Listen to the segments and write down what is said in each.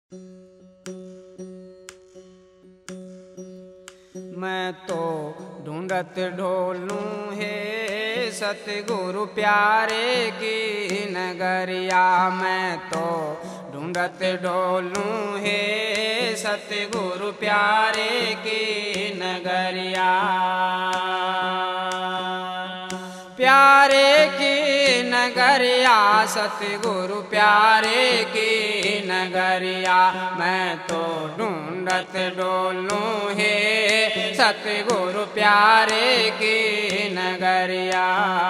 मैं तो ढूंढत ढोलूं है सतगुरु प्यारे की नगरिया। मैं तो ढूंढत ढोलूं है सतगुरु प्यारे की नगरिया। प्यारे की नगरिया सतगुरु प्यारे की नगरिया। मैं तो ढूंढत डोलूं है सतगुरु प्यारे की नगरिया।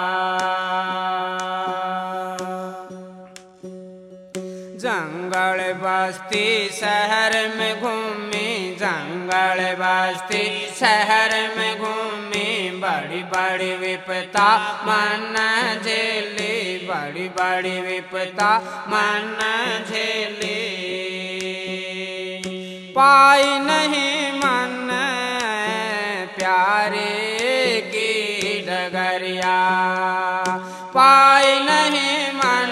जंगल बस्ती शहर में घूमी, जंगल बस्ती शहर में घूमी, बड़ी बड़ी विपता मन झेली, बड़ी बड़ी विपता मन झेली। पाई नहीं मन प्यारे की डगरिया, पाई नहीं मन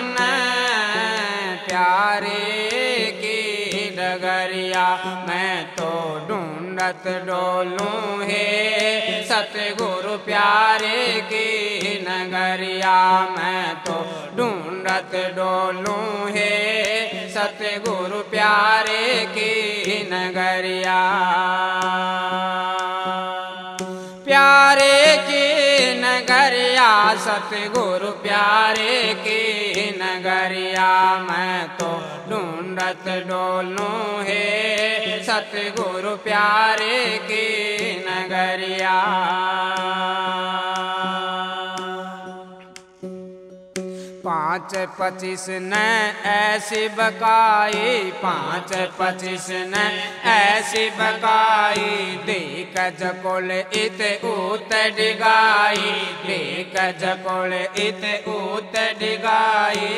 प्यारे की डगरिया। मैं तो ढूंढत डोलूं है सतगुरु प्यारे की नगरिया। मैं तो ढूंढत डोलूं है सतगुरु प्यारे की नगरिया। प्यारे की नगरिया सतगुरु प्यारे की नगरिया। मैं तो ढूंढत डोलूं है सतगुरु प्यारे की नगरिया। पाँच पच्चीस ने ऐसी बकाई, पाँच पच्चीस ने ऐसी बकाई, देख जकोल इत ऊत डिगाई, देख जकोल इत ऊत डिगाई।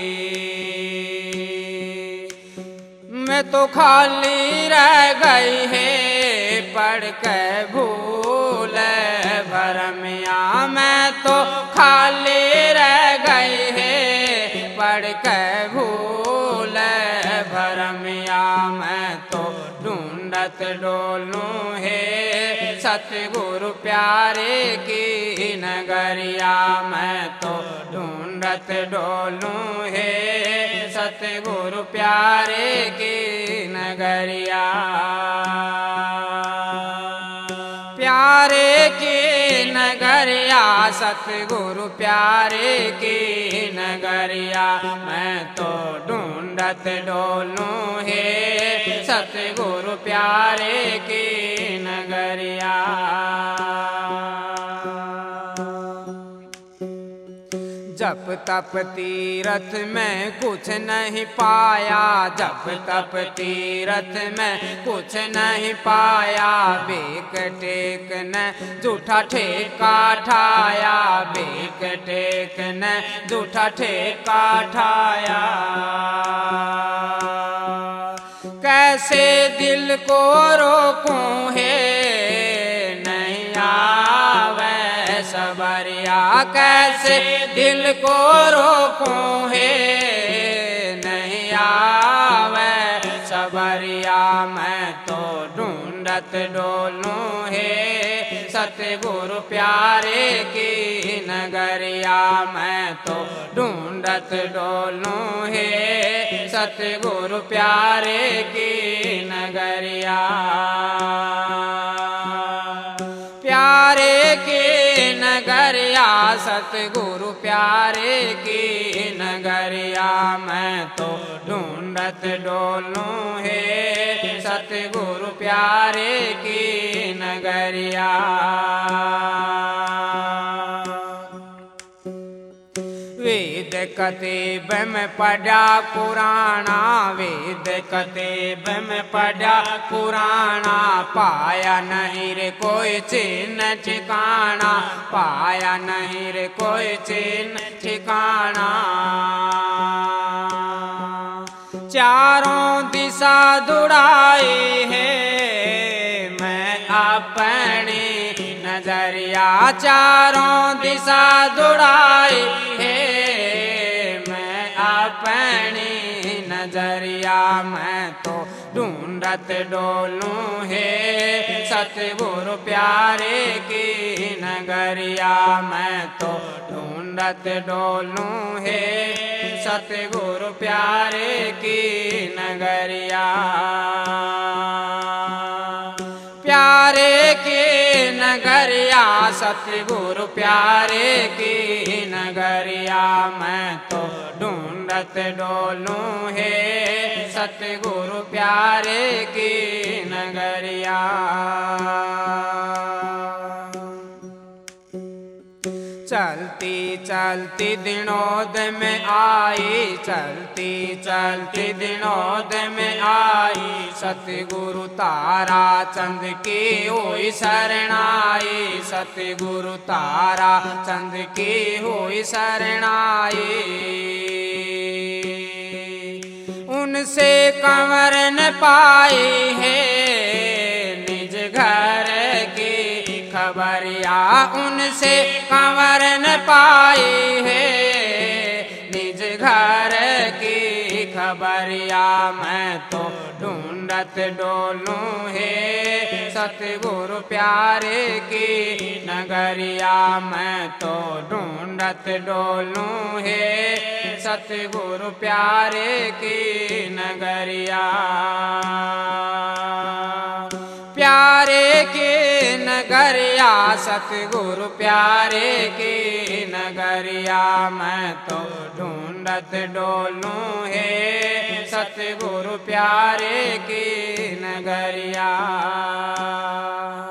मैं तो खाली रह गई है पढ़ के भूल भरमिया। मैं तो खाली रह गई है पढ़ के भूल भरमिया। मैं तो ढूंढत डोलूं है सतगुरु प्यारे की नगरिया। मैं तो ढूंढत डोलूं है सतगुरु प्यारे की नगरिया। प्यारे की नगरिया सतगुरु प्यारे की नगरिया। मैं तो ढूंढत डोलूं है सतगुरु प्यारे की नगरिया। जप तप तीरथ में कुछ नहीं पाया, जप तप तीरथ में कुछ नहीं पाया, बेक टेक ने झूठा ठेका ठाया, बेक टेक ने झूठा ठेका ठाया। कैसे दिल को रोकूं है नहीं आवे सबरिया, कैसे दिल को रोकूं है नहीं आवे सबरिया। मैं तो ढूंढत डोलूं है सतगुरु प्यारे की नगरिया। मैं तो ढूंढत डोलूं है सतगुरु प्यारे की नगरिया। प्यारे की नगरिया सतगुरु प्यारे की नगरिया। मैं तो ढूंढत डोलूं है सतगुरु प्यारे की नगरिया। वेद कतेब में पढ़ा पुराना, वेद कतेब में पढ़ा पुराना, पाया नहीं रे कोई चिन्ह ठिकाना, पाया नहीं रे कोई चिन्ह ठिकाना। चारों दिशा दुड़ाई है मैं अपनी नजरिया, चारों दिशा दुड़ाई है मैं अपनी नजरिया। नगरिया मैं तो ढूंढत डोलूं है सतगुरु प्यारे की नगरिया मैं तो ढूंढत डोलूं है सतगुरु प्यारे की नगरिया प्यारे की नगरिया सतगुरु प्यारे की नगरिया मैं तो ढूंढत डोलूं है सतगुरु प्यारे की नगरिया चलती चलती दिनोद में आई चलती चलती दिनोद में आई सतगुरु तारा चंद की हुई शरणाई सतगुरु तारा चंद की हुई शरणाई उनसे कंवर न पाई है निज घर की खबरिया उनसे कंवर न पाई है निज घर की खबरिया मैं तो ढूंढत डोलूं है सतगुरु प्यारे की नगरिया मैं तो ढूंढत डोलूं है सतगुरु प्यारे की नगरिया प्यारे की नगरिया सतगुरु प्यारे की नगरिया मैं तो ढूंढत डोलूं है सतगुरु प्यारे की नगरिया